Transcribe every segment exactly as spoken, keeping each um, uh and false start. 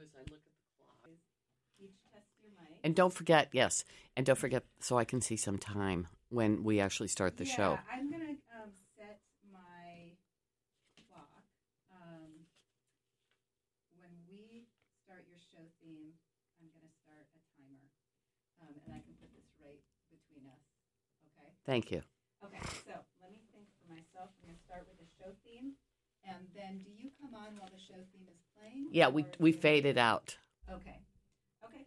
as I look at the clock. Each test your mic. And don't forget, yes, and don't forget, so I can see some time when we actually start the yeah, show. Yeah, I'm going to um, set my clock. Um, when we start your show theme, I'm going to start a timer, um, and I can put this right between us, okay? Thank you. Okay, so let me think for myself. I'm going to start with the show theme, and then do you come on while the show theme is playing? Yeah, we we fade it out. Okay. Okay.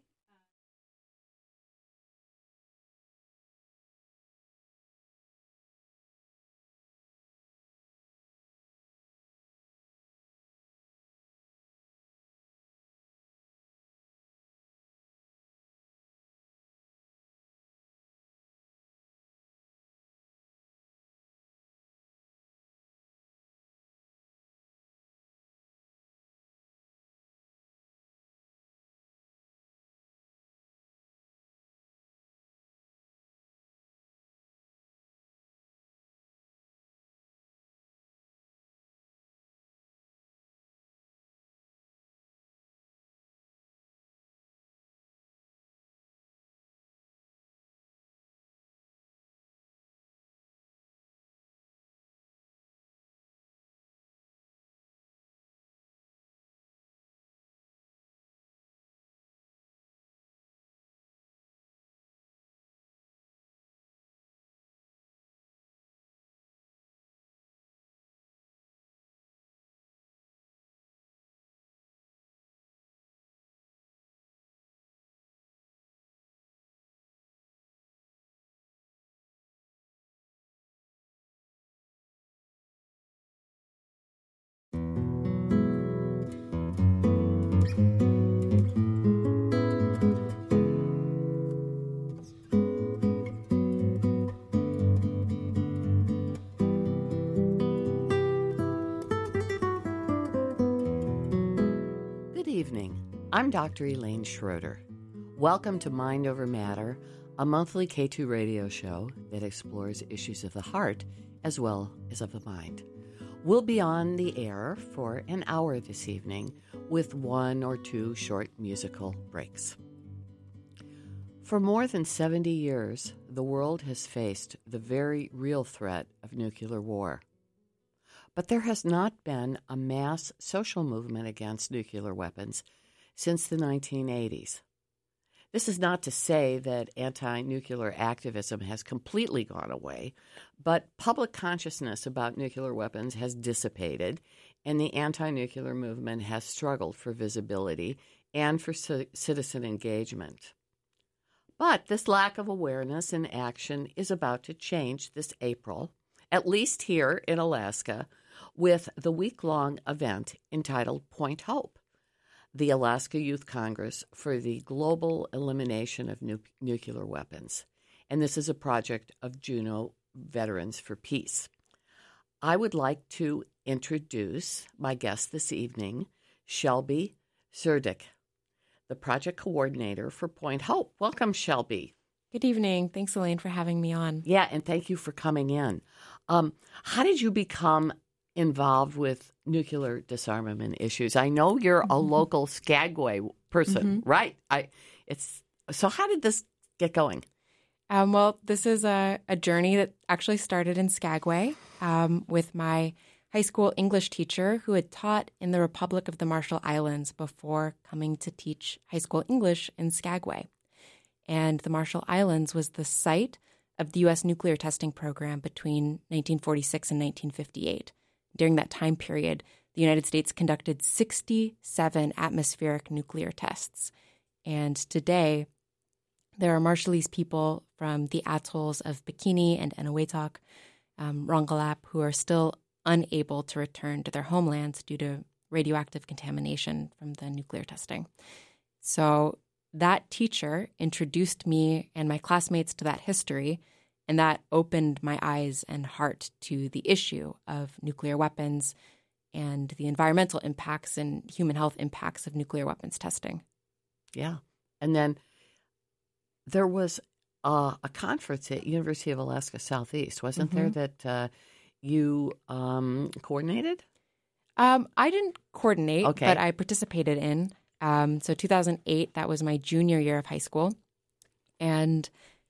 Good evening. I'm Doctor Elaine Schroeder. Welcome to Mind Over Matter, a monthly K two radio show that explores issues of the heart as well as of the mind. We'll be on the air for an hour this evening with one or two short musical breaks. For more than seventy years, the world has faced the very real threat of nuclear war. But there has not been a mass social movement against nuclear weapons since the nineteen eighties. This is not to say that anti-nuclear activism has completely gone away, but public consciousness about nuclear weapons has dissipated, and the anti-nuclear movement has struggled for visibility and for c- citizen engagement. But this lack of awareness and action is about to change this April, at least here in Alaska, with the week-long event entitled Point Hope, the Alaska Youth Congress for the Global Elimination of Nu- Nuclear Weapons. And this is a project of Juneau Veterans for Peace. I would like to introduce my guest this evening, Shelby Zerdick, the project coordinator for Point Hope. Welcome, Shelby. Good evening. Thanks, Elaine, for having me on. Yeah, and thank you for coming in. Um, how did you become involved with nuclear disarmament issues? I know you're a local Skagway person, mm-hmm. right? I. It's so. How did this get going? Um, well, this is a, a journey that actually started in Skagway um, with my high school English teacher who had taught in the Republic of the Marshall Islands before coming to teach high school English in Skagway. And the Marshall Islands was the site of the U S nuclear testing program between nineteen forty-six and nineteen fifty-eight. During that time period, the United States conducted sixty-seven atmospheric nuclear tests. And today, there are Marshallese people from the atolls of Bikini and Eniwetok, um, Rongelap, who are still unable to return to their homelands due to radioactive contamination from the nuclear testing. So that teacher introduced me and my classmates to that history, and that opened my eyes and heart to the issue of nuclear weapons and the environmental impacts and human health impacts of nuclear weapons testing. Yeah. And then there was uh, a conference at University of Alaska Southeast, wasn't mm-hmm. there, that uh, you um, coordinated? Um, I didn't coordinate, okay. but I participated in. Um, so two thousand eight, that was my junior year of high school. And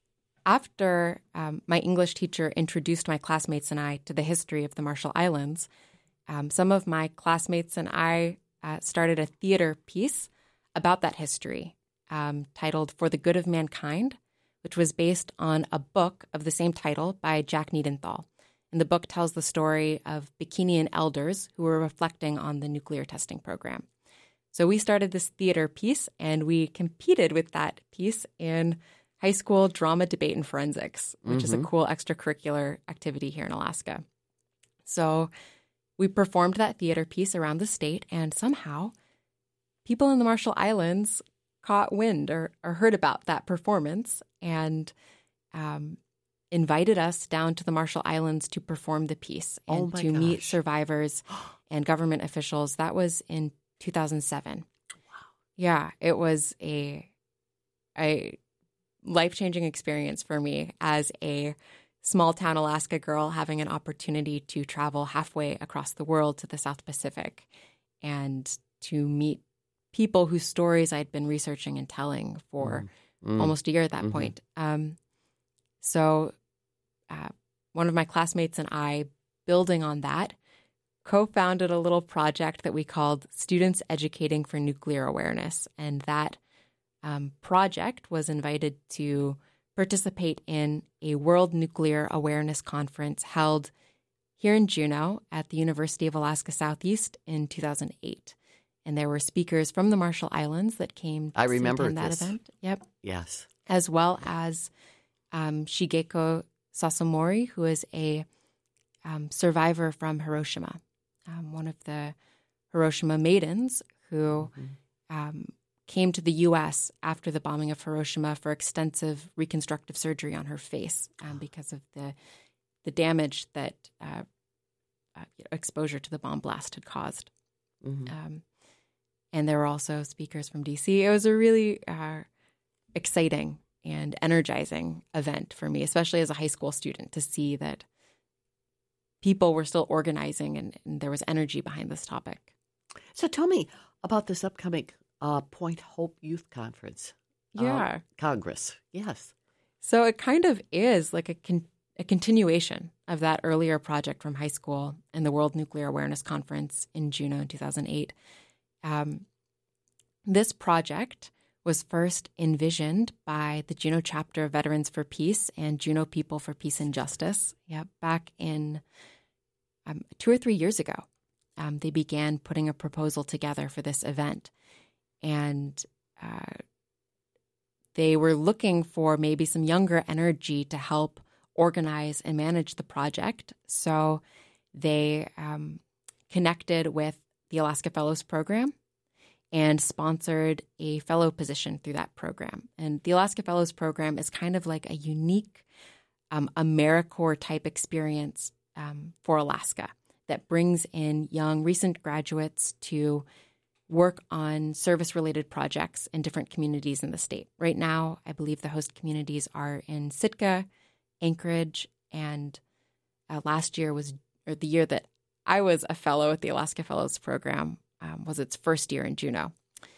after um, my English teacher introduced my classmates and I to the history of the Marshall Islands, um, some of my classmates and I uh, started a theater piece about that history um, titled For the Good of Mankind, which was based on a book of the same title by Jack Niedenthal. And the book tells the story of Bikinian elders who were reflecting on the nuclear testing program. So we started this theater piece, and we competed with that piece in high school drama, debate, and forensics, which mm-hmm. is a cool extracurricular activity here in Alaska. So we performed that theater piece around the state, and somehow people in the Marshall Islands caught wind or, or heard about that performance and um, invited us down to the Marshall Islands to perform the piece and oh to gosh. meet survivors and government officials. That was in two thousand seven. Wow. Yeah, it was a a life-changing experience for me as a small-town Alaska girl having an opportunity to travel halfway across the world to the South Pacific and to meet people whose stories I'd been researching and telling for mm. almost a year at that mm-hmm. point. Um, so uh, one of my classmates and I, building on that, co-founded a little project that we called Students Educating for Nuclear Awareness. And that um, project was invited to participate in a World Nuclear Awareness Conference held here in Juneau at the University of Alaska Southeast in two thousand eight. And there were speakers from the Marshall Islands that came to I remember attend that this. event. Yep. Yes. As well as um, Shigeko Sasomori, who is a um, survivor from Hiroshima, um, one of the Hiroshima maidens who mm-hmm. um, came to the U S after the bombing of Hiroshima for extensive reconstructive surgery on her face um, because of the the damage that uh, uh, exposure to the bomb blast had caused. Mm-hmm. Um, and there were also speakers from D C. It was a really uh, exciting and energizing event for me, especially as a high school student, to see that people were still organizing and, and there was energy behind this topic. So tell me about this upcoming uh, Point Hope Youth Conference. Yeah. Uh, Congress. Yes. So it kind of is like a, con- a continuation of that earlier project from high school and the World Nuclear Awareness Conference in Juneau in two thousand eight. Um, this project was first envisioned by the Juneau chapter of Veterans for Peace and Juneau People for Peace and Justice. Yeah, back in um, two or three years ago, um, they began putting a proposal together for this event. And uh, they were looking for maybe some younger energy to help organize and manage the project. So they um, connected with the Alaska Fellows Program and sponsored a fellow position through that program. And the Alaska Fellows Program is kind of like a unique um, AmeriCorps-type experience um, for Alaska that brings in young recent graduates to work on service-related projects in different communities in the state. Right now, I believe the host communities are in Sitka, Anchorage, and uh, last year was, or the year that I was a fellow at the Alaska Fellows Program, um, was its first year in Juneau.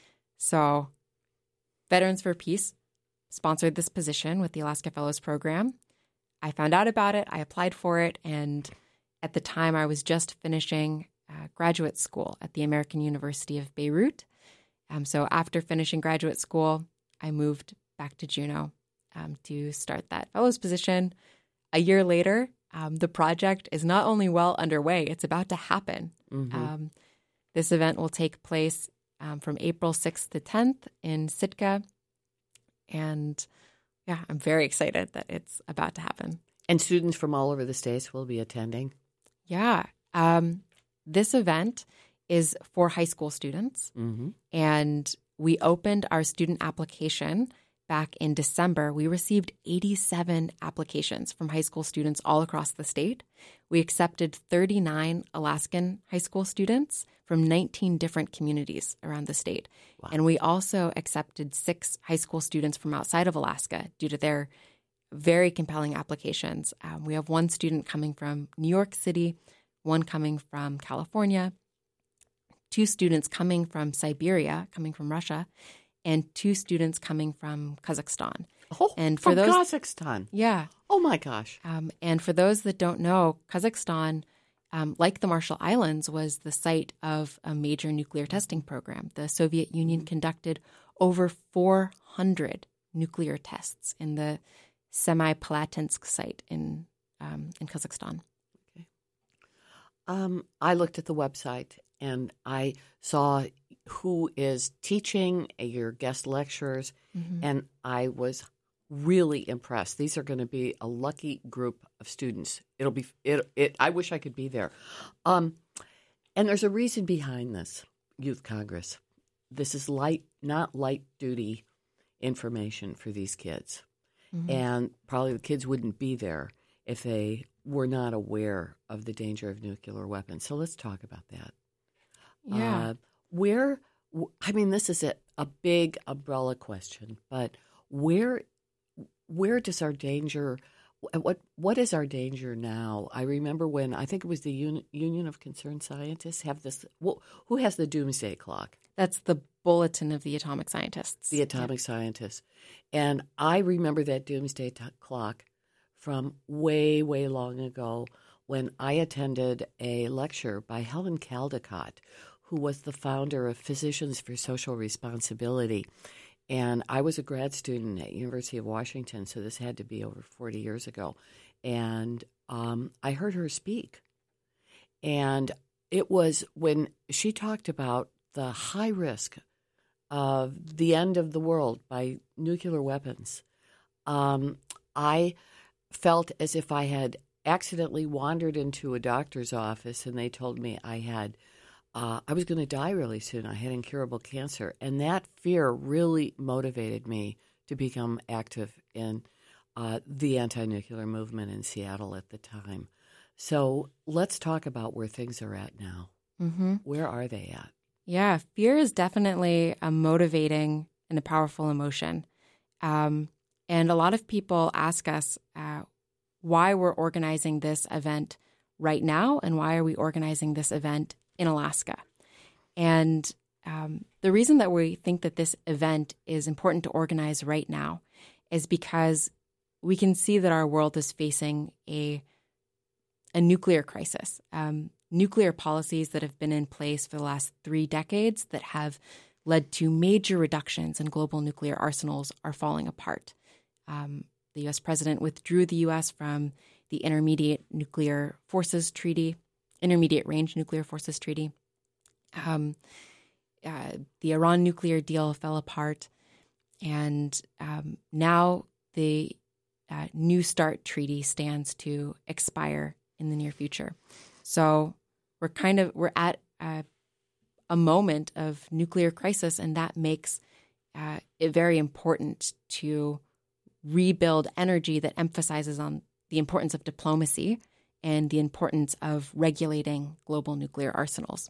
So Veterans for Peace sponsored this position with the Alaska Fellows Program. I found out about it, I applied for it, and at the time I was just finishing uh, graduate school at the American University of Beirut. Um, so after finishing graduate school, I moved back to Juneau um, to start that fellows position. A year later, um, the project is not only well underway, it's about to happen. Mm-hmm. Um, this event will take place um, from April sixth to tenth in Sitka. And yeah, I'm very excited that it's about to happen. And students from all over the states will be attending? Yeah. Um, this event is for high school students. Mm-hmm. And we opened our student application back in December. We received eighty-seven applications from high school students all across the state. We accepted thirty-nine Alaskan high school students from nineteen different communities around the state. Wow. And we also accepted six high school students from outside of Alaska due to their very compelling applications. Um, we have one student coming from New York City, one coming from California, two students coming from Siberia, coming from Russia, and two students coming from Kazakhstan. Oh, and for from those, Kazakhstan. Yeah. Oh, my gosh. Um, and for those that don't know, Kazakhstan, um, like the Marshall Islands, was the site of a major nuclear testing program. The Soviet Union conducted over four hundred nuclear tests in the Semipalatinsk site in um, in Kazakhstan. Okay. Um, I looked at the website and I saw who is teaching, your guest lecturers, mm-hmm. and I was really impressed. These are going to be a lucky group of students. It'll be it. it I wish I could be there. Um, and there's a reason behind this Youth Congress. This is light, not light duty information for these kids, mm-hmm. and probably the kids wouldn't be there if they were not aware of the danger of nuclear weapons. So let's talk about that. Yeah. Uh, where, I mean, this is a, a big umbrella question, but where where does our danger, what what is our danger now? I remember when, I think it was the Un, Union of Concerned Scientists have this, well, who has the doomsday clock? That's the Bulletin of the Atomic Scientists. The Atomic yeah. Scientists. And I remember that doomsday t- clock from way, way long ago when I attended a lecture by Helen Caldicott, who was the founder of Physicians for Social Responsibility. And I was a grad student at University of Washington, so this had to be over forty years ago. And um, I heard her speak. And it was when she talked about the high risk of the end of the world by nuclear weapons. Um, I felt as if I had accidentally wandered into a doctor's office and they told me I had Uh, I was going to die really soon. I had incurable cancer. And that fear really motivated me to become active in uh, the anti-nuclear movement in Seattle at the time. So let's talk about where things are at now. Mm-hmm. Where are they at? Yeah, fear is definitely a motivating and a powerful emotion. Um, and a lot of people ask us uh, why we're organizing this event right now and why are we organizing this event in Alaska. And um, the reason that we think that this event is important to organize right now is because we can see that our world is facing a a nuclear crisis. Um, nuclear policies that have been in place for the last three decades that have led to major reductions in global nuclear arsenals are falling apart. Um, the U S president withdrew the U S from the Intermediate Nuclear Forces Treaty, Intermediate Range Nuclear Forces Treaty. Um, uh, the Iran nuclear deal fell apart. And um, now the uh, New START treaty stands to expire in the near future. So we're kind of, we're at a, a moment of nuclear crisis, and that makes uh, it very important to rebuild energy that emphasizes on the importance of diplomacy and the importance of regulating global nuclear arsenals.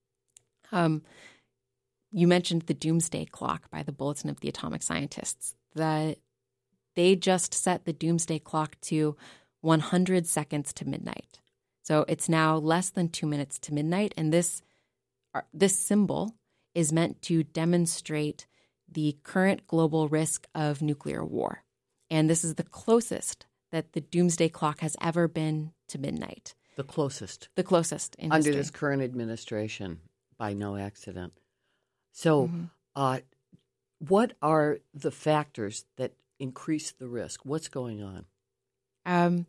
Um, you mentioned the Doomsday Clock by the Bulletin of the Atomic Scientists. The, they just set the Doomsday Clock to one hundred seconds to midnight. So it's now less than two minutes to midnight, and this uh, this symbol is meant to demonstrate the current global risk of nuclear war. And this is the closest that the Doomsday Clock has ever been to midnight. The closest. The closest in Under history. this current administration, by no accident. So mm-hmm. uh, what are the factors that increase the risk? What's going on? Um,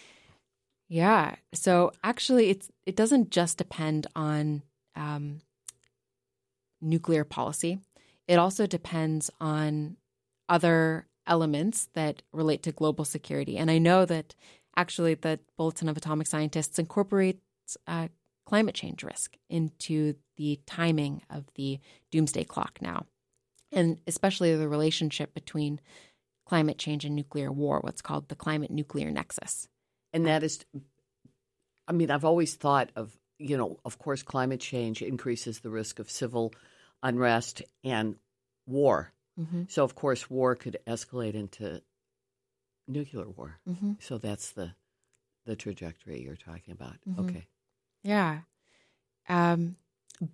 yeah. So actually, it's it doesn't just depend on um, nuclear policy. It also depends on other elements that relate to global security. And I know that actually the Bulletin of Atomic Scientists incorporates uh, climate change risk into the timing of the Doomsday Clock now, and especially the relationship between climate change and nuclear war, what's called the climate nuclear nexus. And that is, I mean, I've always thought of, you know, of course, climate change increases the risk of civil unrest and war. Mm-hmm. So, of course, war could escalate into nuclear war. Mm-hmm. So that's the the trajectory you're talking about. Mm-hmm. Okay. Yeah. Um,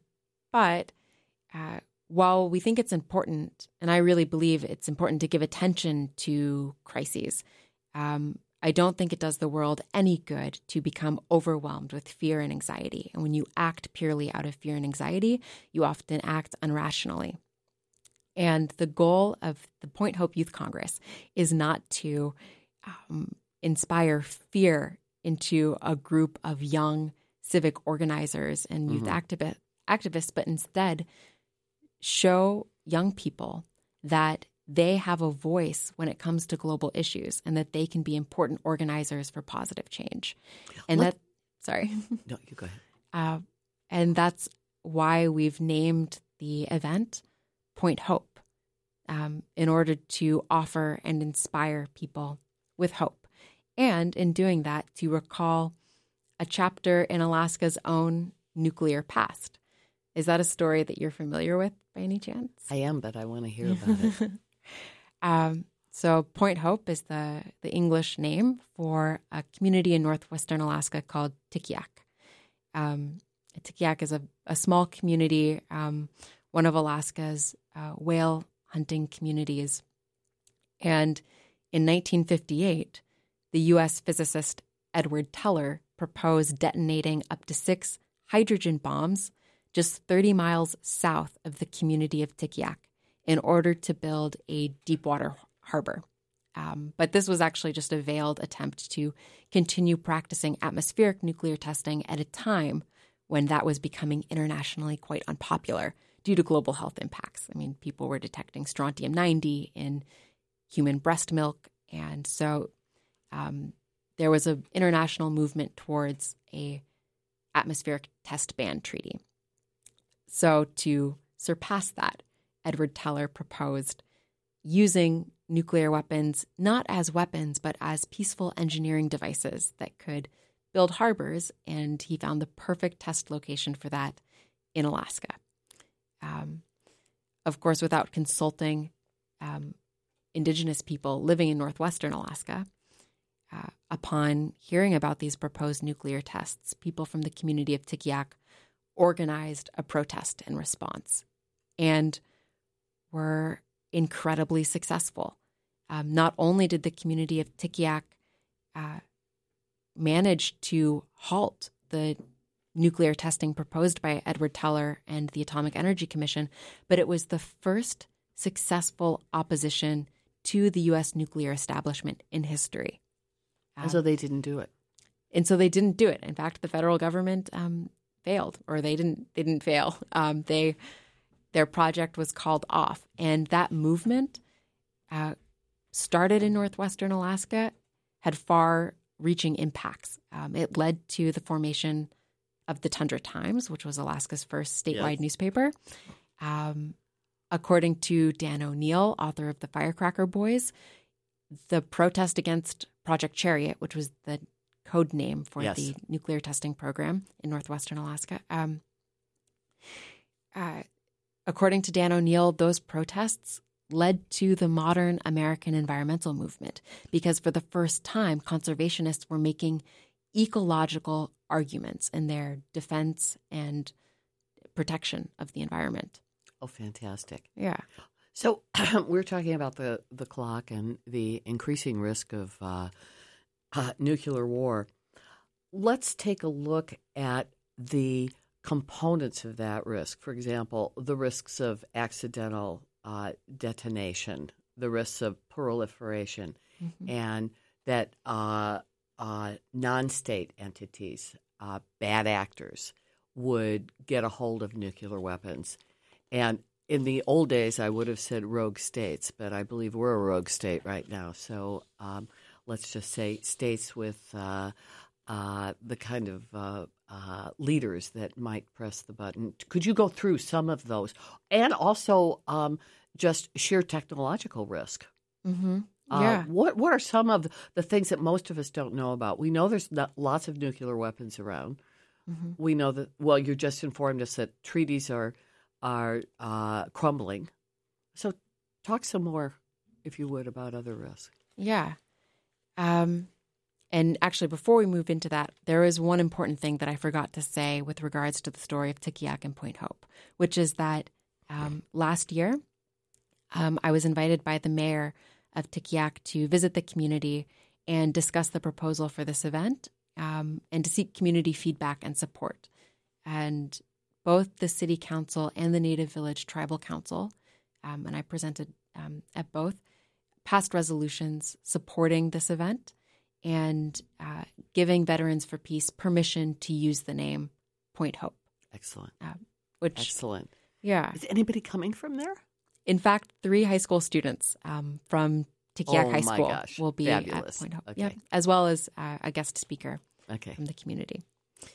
But uh, while we think it's important, and I really believe it's important to give attention to crises, um, I don't think it does the world any good to become overwhelmed with fear and anxiety. And when you act purely out of fear and anxiety, you often act unrationally. And the goal of the Point Hope Youth Congress is not to um, inspire fear into a group of young civic organizers and youth mm-hmm. activi- activists, but instead show young people that they have a voice when it comes to global issues and that they can be important organizers for positive change. And Let, that, sorry. No, you go ahead. Uh, and that's why we've named the event Point Hope, um, in order to offer and inspire people with hope. And in doing that, to recall a chapter in Alaska's own nuclear past. Is that a story that you're familiar with by any chance? I am, but I want to hear about it. um, so Point Hope is the, the English name for a community in northwestern Alaska called Tikyaak. Um, Tikyaak is a, a small community, um, one of Alaska's uh, whale hunting communities. And in nineteen fifty-eight, the U S physicist Edward Teller proposed detonating up to six hydrogen bombs just thirty miles south of the community of Tikyaak in order to build a deep water harbor. Um, but this was actually just a veiled attempt to continue practicing atmospheric nuclear testing at a time when that was becoming internationally quite unpopular due to global health impacts. I mean, people were detecting strontium ninety in human breast milk. And so um, there was an international movement towards a atmospheric test ban treaty. So to surpass that, Edward Teller proposed using nuclear weapons not as weapons, but as peaceful engineering devices that could build harbors, and he found the perfect test location for that in Alaska. Um, of course, without consulting um, Indigenous people living in northwestern Alaska, uh, upon hearing about these proposed nuclear tests, people from the community of Tikyaak organized a protest in response and were incredibly successful. Um, not only did the community of Tikyaak uh, manage to halt the nuclear testing proposed by Edward Teller and the Atomic Energy Commission, but it was the first successful opposition to the U S nuclear establishment in history. Um, and so they didn't do it. And so they didn't do it. In fact, the federal government um, failed, or they didn't. They didn't fail. Um, they their project was called off, and that movement uh, started in northwestern Alaska, had far-reaching impacts. Um, it led to the formation of the Tundra Times, which was Alaska's first statewide yes. newspaper. Um, according to Dan O'Neill, author of The Firecracker Boys, the protest against Project Chariot, which was the code name for yes. the nuclear testing program in northwestern Alaska. Um, uh, according to Dan O'Neill, those protests led to the modern American environmental movement because for the first time, conservationists were making ecological arguments in their defense and protection of the environment. Oh, fantastic. Yeah. So we're talking about the, the clock and the increasing risk of uh, uh, nuclear war. Let's take a look at the components of that risk. For example, the risks of accidental uh, detonation, the risks of proliferation, mm-hmm. and that uh, uh, non-state entities, uh, bad actors, would get a hold of nuclear weapons. And in the old days, I would have said rogue states, but I believe we're a rogue state right now. So um, let's just say states with uh, uh, the kind of uh, uh, leaders that might press the button. Could you go through some of those? And also um, just sheer technological risk. Mm-hmm. Uh, Yeah. what What are some of the things that most of us don't know about? We know there's not lots of nuclear weapons around. Mm-hmm. We know that, well, you just informed us that treaties are are uh, crumbling. So talk some more, if you would, about other risks. Yeah. Um, And actually, before we move into that, there is one important thing that I forgot to say with regards to the story of Tikigaq and Point Hope, which is that um, last year, um, I was invited by the mayor of Tikigaq to visit the community and discuss the proposal for this event um, and to seek community feedback and support. And both the city council and the Native Village Tribal Council, um, and I presented um, at both, passed resolutions supporting this event and uh, giving Veterans for Peace permission to use the name Point Hope. Excellent. Uh, which, Excellent. Yeah. Is anybody coming from there? In fact, three high school students um, from Tikigaq oh High my School gosh. will be Fabulous. at Point Hope. Okay. Yeah, as well as uh, a guest speaker Okay. from the community.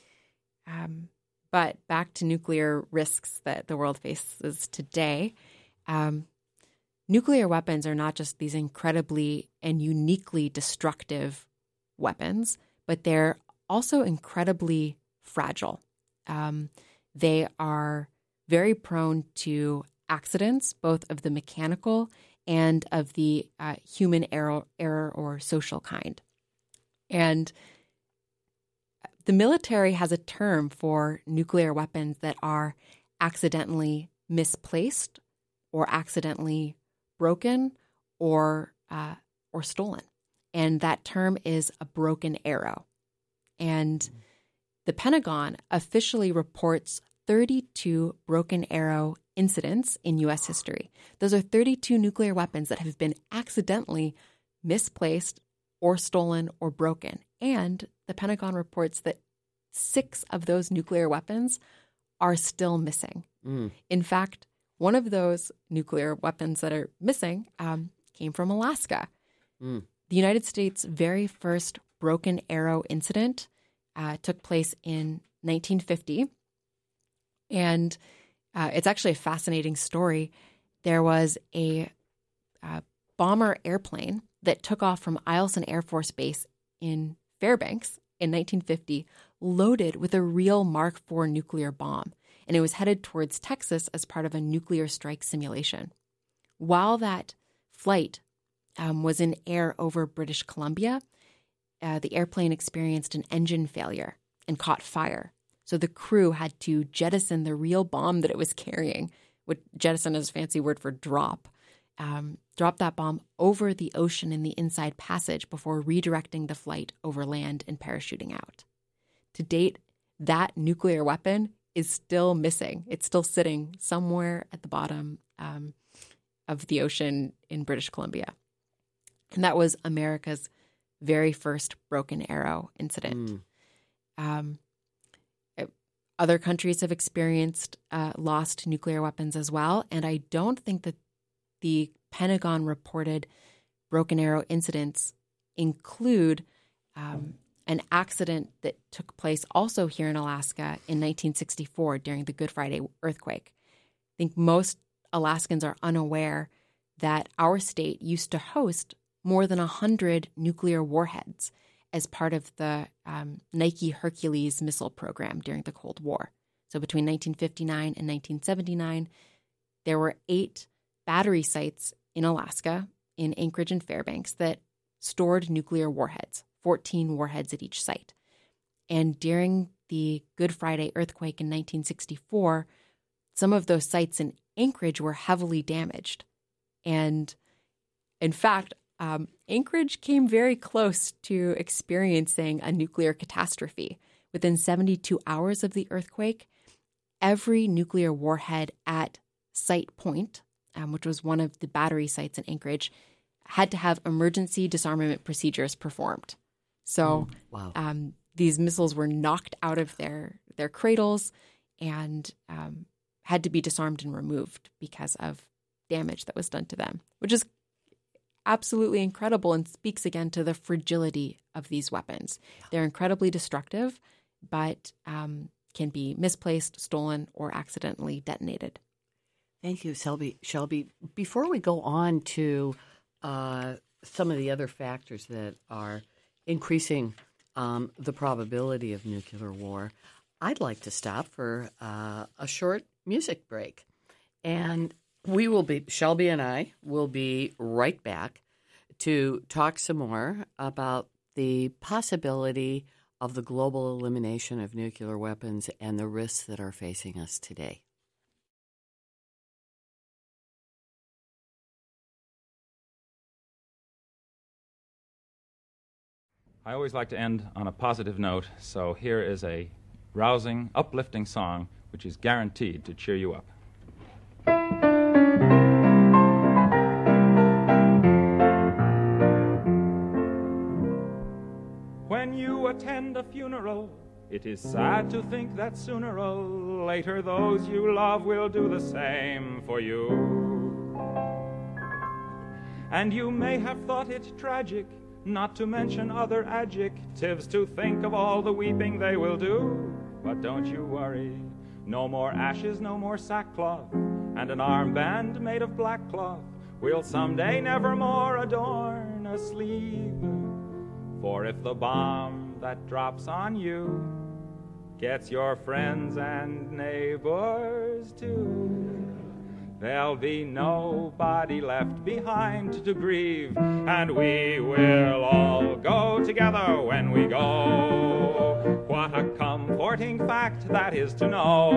Um, but back to nuclear risks that the world faces today. Um, nuclear weapons are not just these incredibly and uniquely destructive weapons, but they're also incredibly fragile. Um, they are very prone to accidents, both of the mechanical and of the uh, human error, error or social kind. And the military has a term for nuclear weapons that are accidentally misplaced or accidentally broken or uh, or stolen. And that term is a broken arrow. And mm-hmm. the Pentagon officially reports thirty-two broken arrow incidents in U S history. Those are thirty-two nuclear weapons that have been accidentally misplaced or stolen or broken. And the Pentagon reports that six of those nuclear weapons are still missing. Mm. In fact, one of those nuclear weapons that are missing um, came from Alaska. Mm. The United States' very first broken arrow incident uh, took place in nineteen fifty. And uh, it's actually a fascinating story. There was a uh, bomber airplane that took off from Eielson Air Force Base in Fairbanks in nineteen fifty, loaded with a real Mark four nuclear bomb. And it was headed towards Texas as part of a nuclear strike simulation. While that flight um, was in air over British Columbia, uh, the airplane experienced an engine failure and caught fire. So the crew had to jettison the real bomb that it was carrying, which jettison is a fancy word for drop, um, drop that bomb over the ocean in the Inside Passage before redirecting the flight over land and parachuting out. To date, that nuclear weapon is still missing. It's still sitting somewhere at the bottom um, of the ocean in British Columbia. And that was America's very first broken arrow incident. Mm. Um, it, other countries have experienced uh, lost nuclear weapons as well. And I don't think that the Pentagon reported broken arrow incidents include um, an accident that took place also here in Alaska in nineteen sixty-four during the Good Friday earthquake. I think most Alaskans are unaware that our state used to host more than one hundred nuclear warheads as part of the um, Nike Hercules missile program during the Cold War. So between nineteen fifty-nine and nineteen seventy-nine, there were eight battery sites in Alaska, in Anchorage and Fairbanks, that stored nuclear warheads, fourteen warheads at each site. And during the Good Friday earthquake in nineteen sixty-four, some of those sites in Anchorage were heavily damaged. And in fact, um, Anchorage came very close to experiencing a nuclear catastrophe. Within seventy-two hours of the earthquake, every nuclear warhead at Site Point, um, which was one of the battery sites in Anchorage, had to have emergency disarmament procedures performed. So mm, wow. um, these missiles were knocked out of their, their cradles and um, had to be disarmed and removed because of damage that was done to them, which is absolutely incredible and speaks again to the fragility of these weapons. They're incredibly destructive, but um, can be misplaced, stolen, or accidentally detonated. Thank you, Shelby. Shelby, before we go on to uh, some of the other factors that are increasing um, the probability of nuclear war, I'd like to stop for uh, a short music break. And we will be, Shelby and I will be right back to talk some more about the possibility of the global elimination of nuclear weapons and the risks that are facing us today. I always like to end on a positive note, so here is a rousing, uplifting song which is guaranteed to cheer you up. When you attend a funeral, it is sad to think that sooner or later those you love will do the same for you. And you may have thought it tragic, not to mention other adjectives, to think of all the weeping they will do. But don't you worry, no more ashes, no more sackcloth, and an armband made of black cloth will someday nevermore adorn a sleeve. For if the bomb that drops on you gets your friends and neighbors too, there'll be nobody left behind to grieve, and we will all go together when we go. What a comforting fact that is to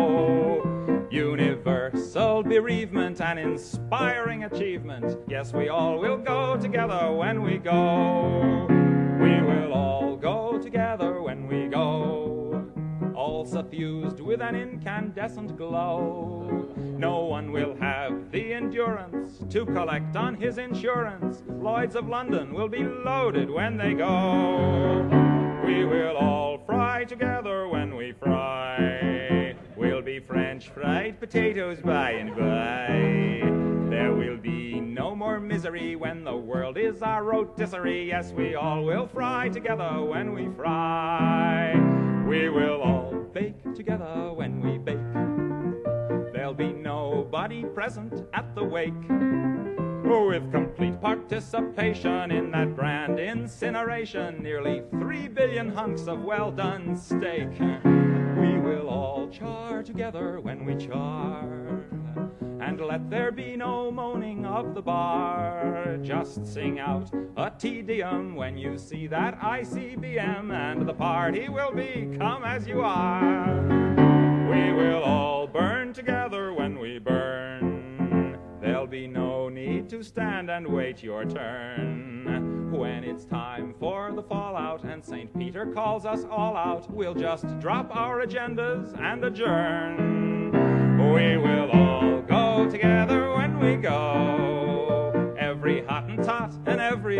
know. Universal bereavement and inspiring achievement. Yes, we all will go together when we go. We will all go together when we go, all suffused with an incandescent glow. No one will have the endurance to collect on his insurance. Lloyds of London will be loaded when they go. We will all fry together when we fry. We'll be French fried potatoes by and by. There will be no more misery when the world is our rotisserie. Yes, we all will fry together when we fry. We will all bake together when we bake. There'll be nobody present at the wake. With complete participation in that grand incineration, nearly three billion hunks of well-done steak. We will all char together when we char, and let there be no moaning of the bar. Just sing out a Te Deum when you see that I C B M, and the party will be come as you are. We will all burn together when we burn. There'll be no need to stand and wait your turn. When it's time for the fallout and Saint Peter calls us all out, we'll just drop our agendas and adjourn. We will all go together when we go, every Hottentot and every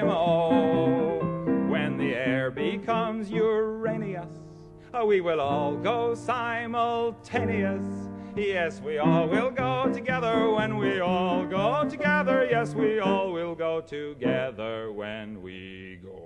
Eskimo. When the air becomes Uranus, we will all go simultaneous. Yes, we all will go together when we all go together. Yes, we all will go together when we go.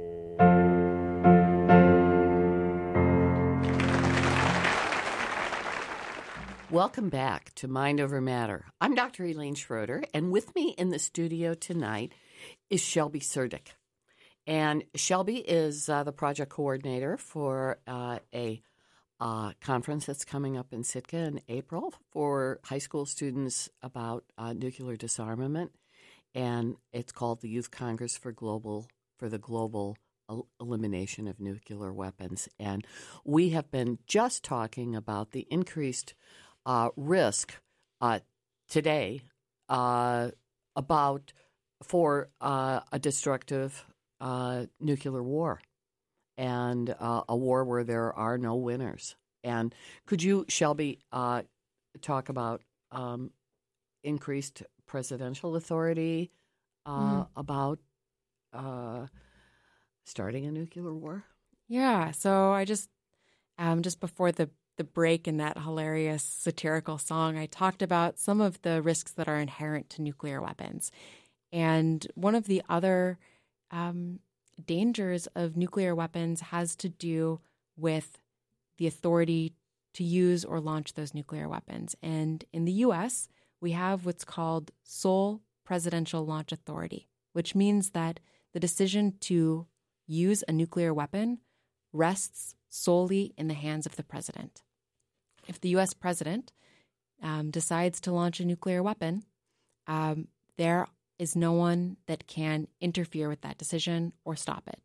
Welcome back to Mind Over Matter. I'm Doctor Elaine Schroeder, and with me in the studio tonight is Shelby Surdick. And Shelby is uh, the project coordinator for uh, a uh, conference that's coming up in Sitka in April for high school students about uh, nuclear disarmament, and it's called the Youth Congress for Global for the Global El- Elimination of Nuclear Weapons. And we have been just talking about the increased uh, risk uh, today uh, about for uh, a destructive Uh, nuclear war, and uh, a war where there are no winners. And could you, Shelby, uh, talk about um, increased presidential authority uh, mm. about uh, starting a nuclear war? Yeah. So I just, um, just before the the break in that hilarious satirical song, I talked about some of the risks that are inherent to nuclear weapons, and one of the other Um, dangers of nuclear weapons has to do with the authority to use or launch those nuclear weapons. And in the U S, we have what's called sole presidential launch authority, which means that the decision to use a nuclear weapon rests solely in the hands of the president. If the U S president um, decides to launch a nuclear weapon, um, there is no one that can interfere with that decision or stop it.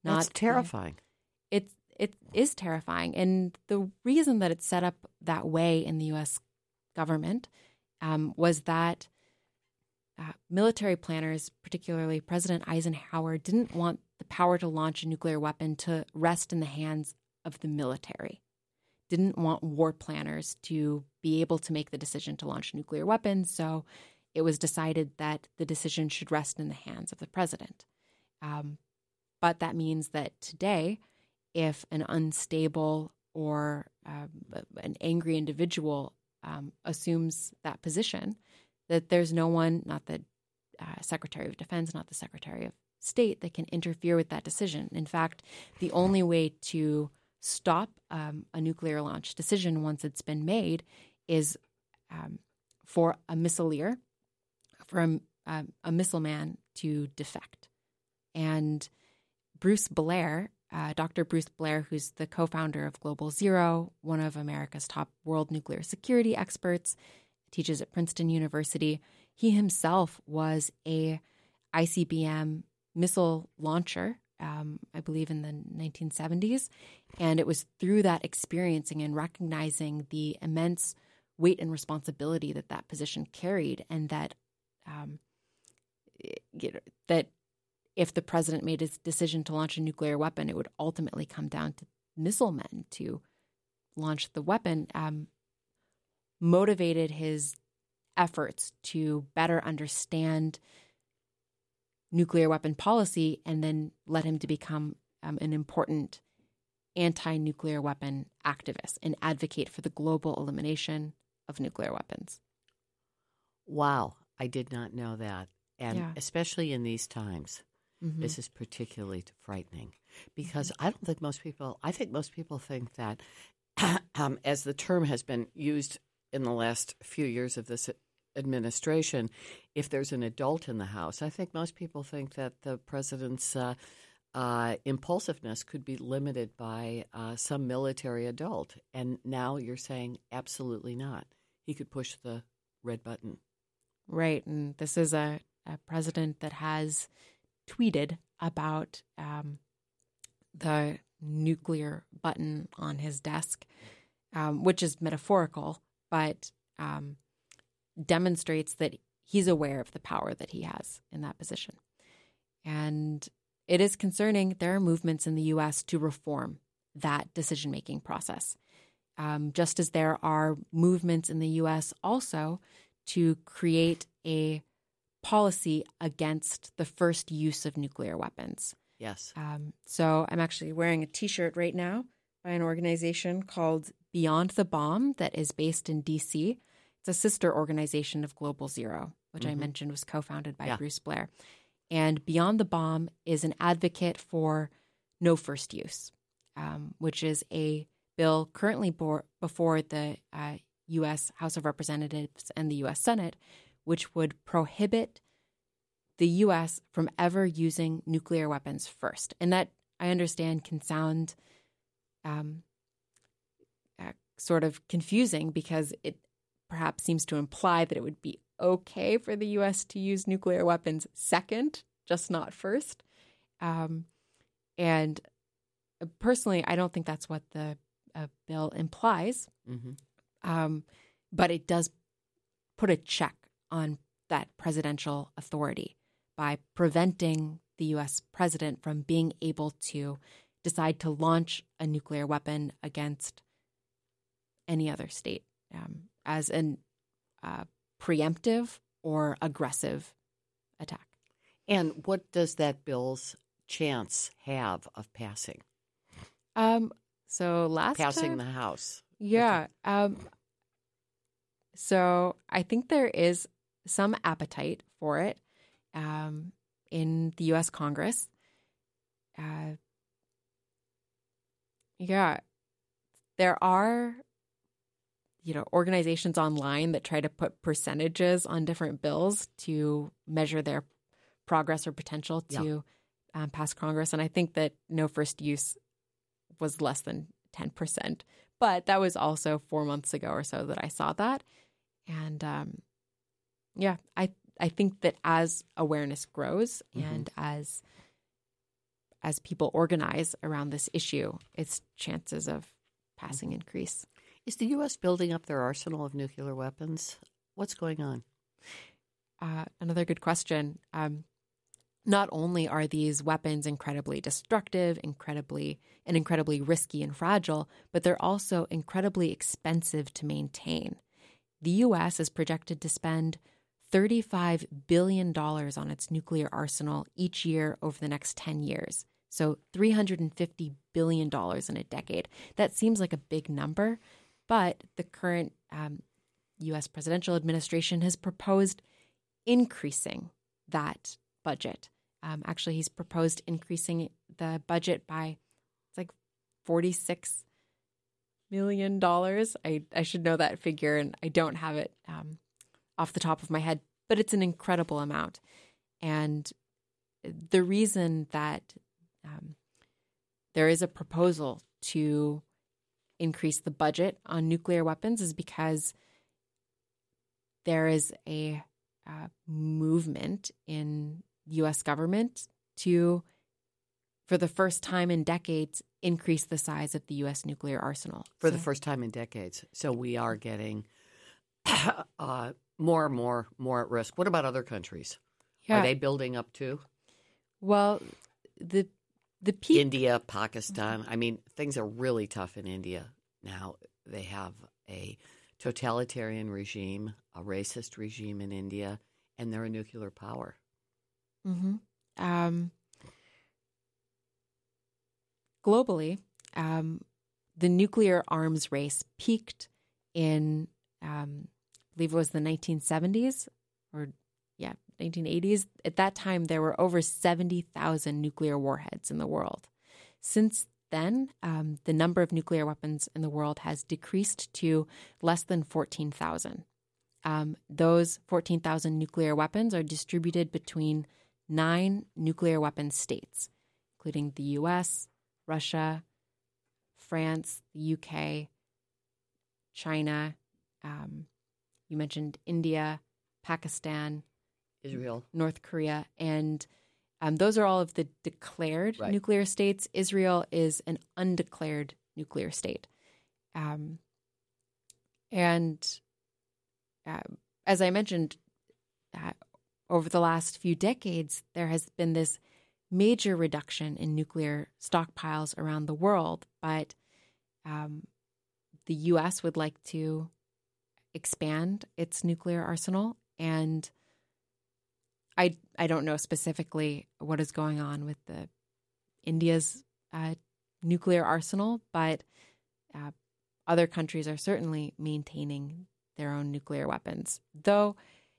Not That's terrifying. The, it's it is terrifying, and the reason that it's set up that way in the U S government um, was that uh, military planners, particularly President Eisenhower, didn't want the power to launch a nuclear weapon to rest in the hands of the military. Didn't want war planners to be able to make the decision to launch nuclear weapons, so it was decided that the decision should rest in the hands of the president. Um, but that means that today, if an unstable or um, an angry individual um, assumes that position, that there's no one, not the uh, Secretary of Defense, not the Secretary of State, that can interfere with that decision. In fact, the only way to stop um, a nuclear launch decision once it's been made is um, for a missileer, for a, a, a missile man to defect. And Bruce Blair, uh, Doctor Bruce Blair, who's the co-founder of Global Zero, one of America's top world nuclear security experts, teaches at Princeton University. He himself was a I C B M missile launcher, um, I believe in the nineteen seventies. And it was through that experiencing and recognizing the immense weight and responsibility that that position carried, and that um, you know, that if the president made his decision to launch a nuclear weapon, it would ultimately come down to missile men to launch the weapon, um, motivated his efforts to better understand nuclear weapon policy, and then led him to become um, an important anti-nuclear weapon activist and advocate for the global elimination of nuclear weapons. Wow, I did not know that. And Yeah. especially in these times, Mm-hmm. this is particularly frightening, because I don't think most people, I think most people think that, um, as the term has been used in the last few years of this administration, if there's an adult in the house, I think most people think that the president's uh, uh, impulsiveness could be limited by uh, some military adult. And now you're saying absolutely not. He could push the red button. Right. And this is a, a president that has tweeted about um, the nuclear button on his desk, um, which is metaphorical, but um, demonstrates that he's aware of the power that he has in that position. And it is concerning. There are movements in the U S to reform that decision-making process, um, just as there are movements in the U S also to create a policy against the first use of nuclear weapons. Yes. Um, so I'm actually wearing a T-shirt right now by an organization called Beyond the Bomb that is based in D C. It's a sister organization of Global Zero, which Mm-hmm. I mentioned was co-founded by Yeah. Bruce Blair. And Beyond the Bomb is an advocate for no first use, um, which is a bill currently bo- before the uh, U S House of Representatives and the U S Senate, which would prohibit the U S from ever using nuclear weapons first. And that, I understand, can sound um, uh, sort of confusing, because it perhaps seems to imply that it would be okay for the U S to use nuclear weapons second, just not first. Um, and personally, I don't think that's what the uh, bill implies. Mm-hmm. Um, but it does put a check on that presidential authority by preventing the U S president from being able to decide to launch a nuclear weapon against any other state um, as an uh, preemptive or aggressive attack. And what does that bill's chance have of passing? Um, so last Passing time, the House. yeah. Um, so I think there is some appetite for it um, in the U S Congress. Uh, yeah, there are, you know, organizations online that try to put percentages on different bills to measure their progress or potential to yeah. um, pass Congress. And I think that no first use was less than ten percent. But that was also four months ago or so that I saw that. And um, yeah, I I think that as awareness grows mm-hmm. and as as people organize around this issue, its chances of passing increase. Is the U S building up their arsenal of nuclear weapons? What's going on? Uh, another good question. Um, not only are these weapons incredibly destructive, incredibly and incredibly risky and fragile, but they're also incredibly expensive to maintain. The U S is projected to spend thirty-five billion dollars on its nuclear arsenal each year over the next ten years. So three hundred fifty billion dollars in a decade. That seems like a big number, but the current um, U S presidential administration has proposed increasing that budget. Um, actually, he's proposed increasing the budget by, it's like forty-six million dollars. I, I should know that figure, and I don't have it um, off the top of my head, but it's an incredible amount. And the reason that um, there is a proposal to increase the budget on nuclear weapons is because there is a uh, movement in U S government to, for the first time in decades, increase the size of the U S nuclear arsenal. For so, the first time in decades. So we are getting uh, more and more, more at risk. What about other countries? yeah. Are they building up too? Well, the the peak. India, Pakistan. I mean, things are really tough in India now. They have a totalitarian regime, a racist regime in India, and they're a nuclear power. Mm-hmm. Um, globally, um, the nuclear arms race peaked in, um, I believe it was the nineteen seventies or, yeah, nineteen eighties. At that time, there were over seventy thousand nuclear warheads in the world. Since then, um, the number of nuclear weapons in the world has decreased to less than fourteen thousand. Um, those fourteen thousand nuclear weapons are distributed between nine nuclear weapon states, including the U S, Russia, France, the U K, China. Um, you mentioned India, Pakistan, Israel, North Korea, and um, those are all of the declared right. nuclear states. Israel is an undeclared nuclear state. Um, and uh, as I mentioned, uh, over the last few decades, there has been this major reduction in nuclear stockpiles around the world, but um, the U S would like to expand its nuclear arsenal, and I I don't know specifically what is going on with the India's uh, nuclear arsenal, but uh, other countries are certainly maintaining their own nuclear weapons, though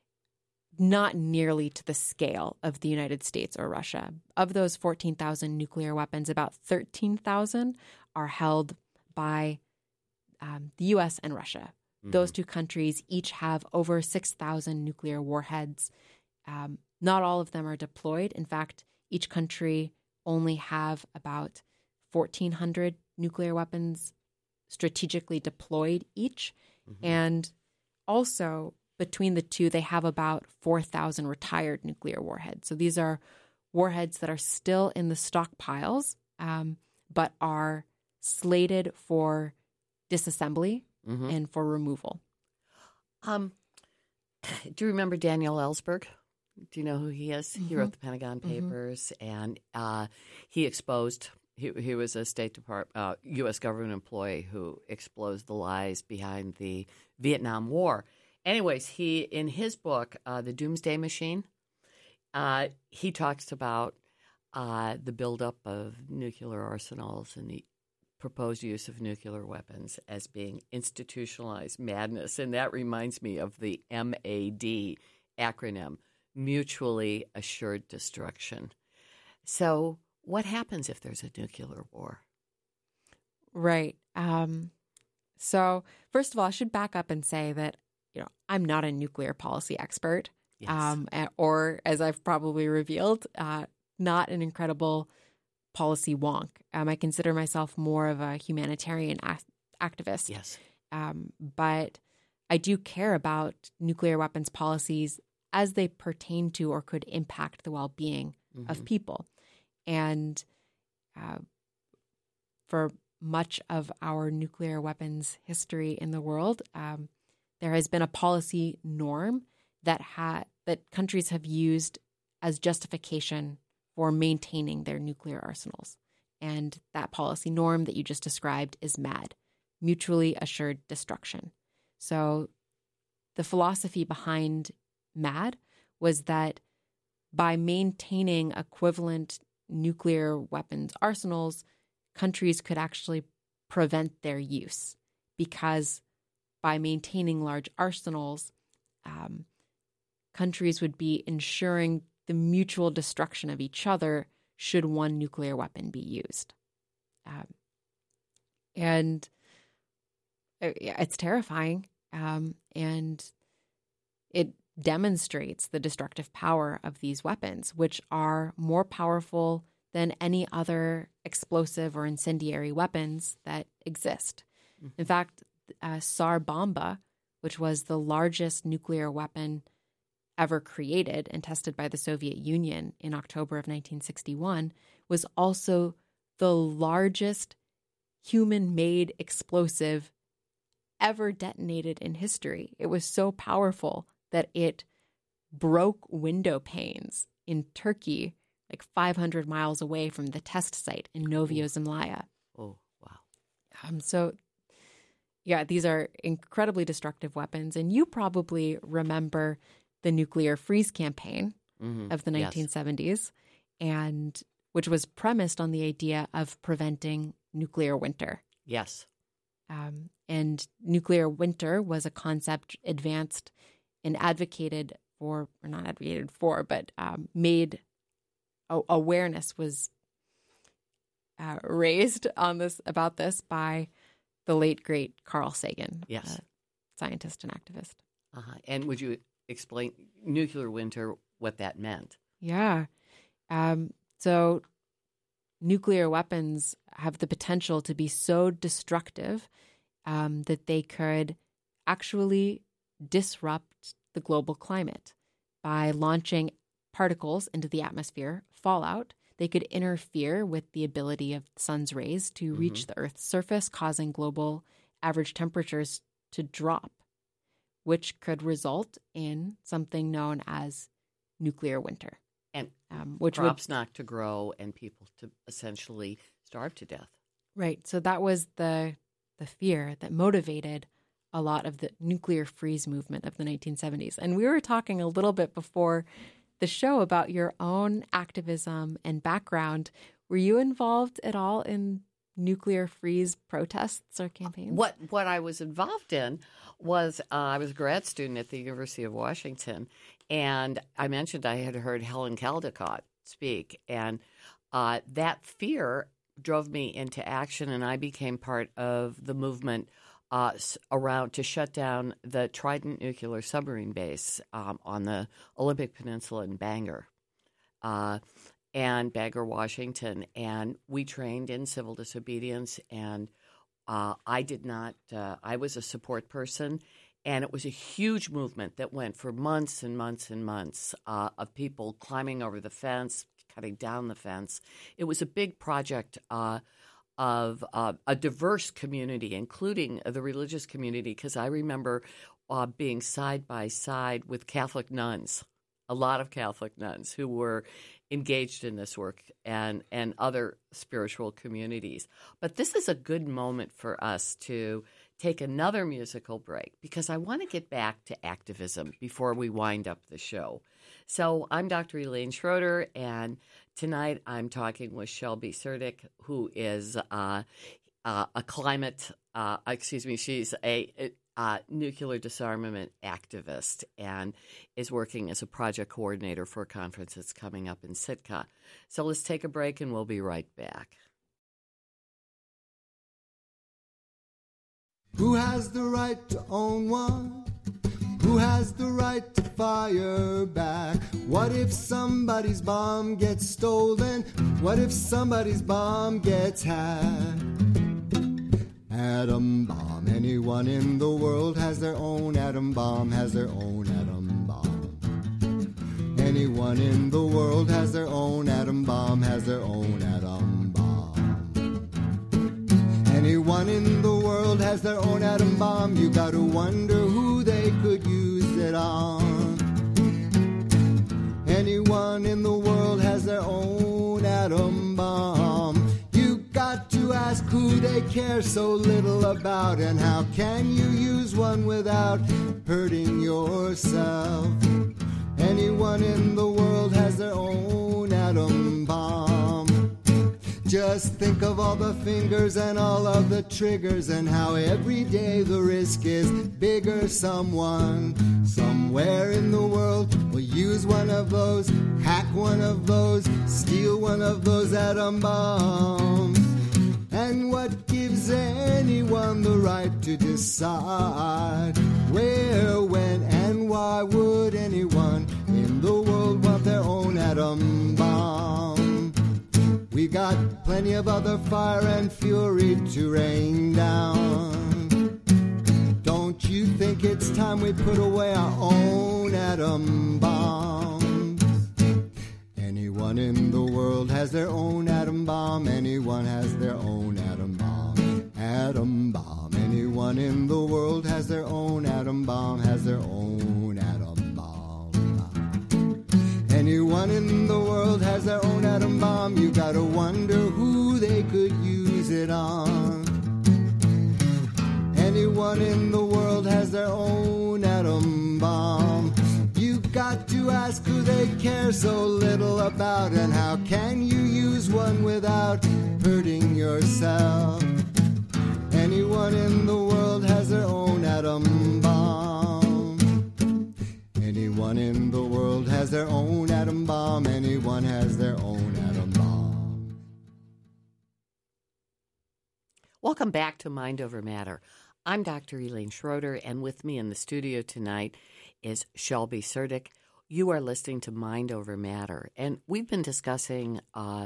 not nearly to the scale of the United States or Russia. Of those fourteen thousand nuclear weapons, about thirteen thousand are held by um, the U S and Russia. Mm-hmm. Those two countries each have over six thousand nuclear warheads. Um, not all of them are deployed. In fact, each country only have about fourteen hundred nuclear weapons strategically deployed each. Mm-hmm. And also, between the two, they have about four thousand retired nuclear warheads. So these are warheads that are still in the stockpiles, um, but are slated for disassembly mm-hmm. and for removal. Um, do you remember Daniel Ellsberg? Do you know who he is? Mm-hmm. He wrote the Pentagon Papers, mm-hmm. and uh, he exposed. He, he was a State Department, uh, U S government employee who exposed the lies behind the Vietnam War. Anyways, he in his book, uh, The Doomsday Machine, uh, he talks about uh, the buildup of nuclear arsenals and the proposed use of nuclear weapons as being institutionalized madness. And that reminds me of the M A D acronym, Mutually Assured Destruction. So what happens if there's a nuclear war? Right. Um, so first of all, I should back up and say that you know, I'm not a nuclear policy expert, yes. um, or as I've probably revealed, uh, not an incredible policy wonk. Um, I consider myself more of a humanitarian a- activist. Yes, um, but I do care about nuclear weapons policies as they pertain to or could impact the well-being mm-hmm. of people. And uh, for much of our nuclear weapons history in the world, um, there has been a policy norm that ha- that countries have used as justification for maintaining their nuclear arsenals. And that policy norm that you just described is MAD, mutually assured destruction. So the philosophy behind MAD was that by maintaining equivalent nuclear weapons arsenals, countries could actually prevent their use, because by maintaining large arsenals, um, countries would be ensuring the mutual destruction of each other should one nuclear weapon be used. Um, and it's terrifying, um, and it demonstrates the destructive power of these weapons, which are more powerful than any other explosive or incendiary weapons that exist. Mm-hmm. In fact, uh, Tsar Bomba, which was the largest nuclear weapon ever created and tested by the Soviet Union in October of nineteen sixty-one, was also the largest human-made explosive ever detonated in history. It was so powerful that it broke window panes in Turkey, like five hundred miles away from the test site in Novaya Zemlya. Oh, wow. Um, so, yeah, these are incredibly destructive weapons. And you probably remember the nuclear freeze campaign mm-hmm. of the nineteen seventies, yes. and which was premised on the idea of preventing nuclear winter. Yes. Um, and nuclear winter was a concept advanced and advocated for, or not advocated for, but um, made a- awareness was uh, raised on this about this by the late, great Carl Sagan, yes. a scientist and activist. Uh-huh. And would you explain nuclear winter, what that meant? Yeah. Um, so nuclear weapons have the potential to be so destructive um, that they could actually disrupt the global climate by launching particles into the atmosphere, fallout. They could interfere with the ability of the sun's rays to reach mm-hmm. the Earth's surface, causing global average temperatures to drop, which could result in something known as nuclear winter. And um, which crops would, not to grow and people to essentially starve to death. Right. So that was the the fear that motivated a lot of the nuclear freeze movement of the nineteen seventies. And we were talking a little bit before the show about your own activism and background. Were you involved at all in nuclear freeze protests or campaigns? What what I was involved in was uh, I was a grad student at the University of Washington, and I mentioned I had heard Helen Caldicott speak, and uh, that fear drove me into action, and I became part of the movement uh, around to shut down the Trident nuclear submarine base um, on the Olympic Peninsula in Bangor. Uh, and Bangor, Washington, and we trained in civil disobedience, and uh, I did not, uh, I was a support person, and it was a huge movement that went for months and months and months uh, of people climbing over the fence, cutting down the fence. It was a big project uh, of uh, a diverse community, including the religious community, because I remember uh, being side by side with Catholic nuns, a lot of Catholic nuns who were engaged in this work and, and other spiritual communities. But this is a good moment for us to take another musical break because I want to get back to activism before we wind up the show. So I'm Doctor Elaine Schroeder, and tonight I'm talking with Shelby Sertic, who is uh, uh, a climate, uh, excuse me, she's a, a Uh, nuclear disarmament activist and is working as a project coordinator for a conference that's coming up in Sitka. So let's take a break and we'll be right back. Who has the right to own one? Who has the right to fire back? What if somebody's bomb gets stolen? What if somebody's bomb gets hacked? Atom bomb. Anyone in the world has their own atom bomb, has their own atom bomb. Anyone in the world has their own atom bomb, has their own atom bomb. has their own atom bomb, you gotta wonder who they could use it on. Anyone in the world has their own atom bomb. You got to ask who they care so little about, and how can you use one without hurting yourself? Anyone in the world has their own atom bomb. Just think of all the fingers and all of the triggers, and how every day the risk is bigger. Someone, somewhere in the world will use one of those, hack one of those, steal one of those atom bombs. And what gives anyone the right to decide where, when, and why would anyone in the world want their own atom bomb? We got plenty of other fire and fury to rain down. Don't you think it's time we put away our own atom bombs? Anyone in the world has their own atom bomb. Anyone has their own atom bomb. Atom bomb. Anyone in the world has their own atom bomb. Has their own atom bomb. Anyone in the world has their own atom bomb. You gotta wonder who they could use it on. Anyone in the world has their own atom bomb. You got to ask who they care so little about, and how can you use one without hurting yourself? Anyone in the world has their own atom bomb. Anyone in the world has their own atom bomb. Anyone has their own atom bomb. Welcome back to Mind Over Matter. I'm Doctor Elaine Schroeder, and with me in the studio tonight is Shelby Serdick. You are listening to Mind Over Matter, and we've been discussing uh,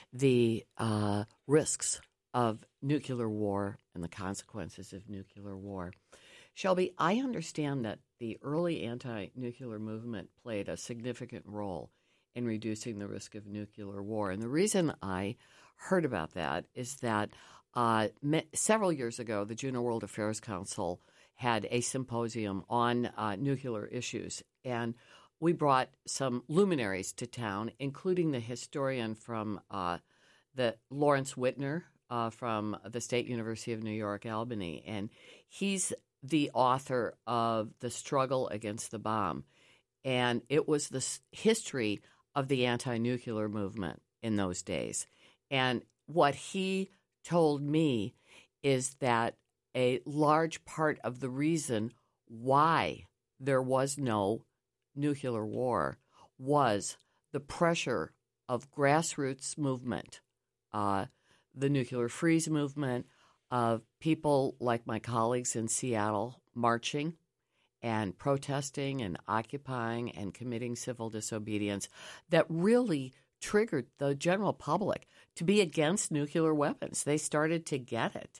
the uh, risks of nuclear war and the consequences of nuclear war. Shelby, I understand that the early anti-nuclear movement played a significant role in reducing the risk of nuclear war, and the reason I heard about that is that uh, me- several years ago, the Juneau World Affairs Council had a symposium on uh, nuclear issues, and we brought some luminaries to town, including the historian from uh, the Lawrence Whitner uh, from the State University of New York, Albany, and he's the author of The Struggle Against the Bomb, and it was the s- history of the anti-nuclear movement in those days. And what he told me is that a large part of the reason why there was no nuclear war was the pressure of grassroots movement, uh, the nuclear freeze movement, of people like my colleagues in Seattle marching and protesting and occupying and committing civil disobedience that really triggered the general public to be against nuclear weapons. They started to get it.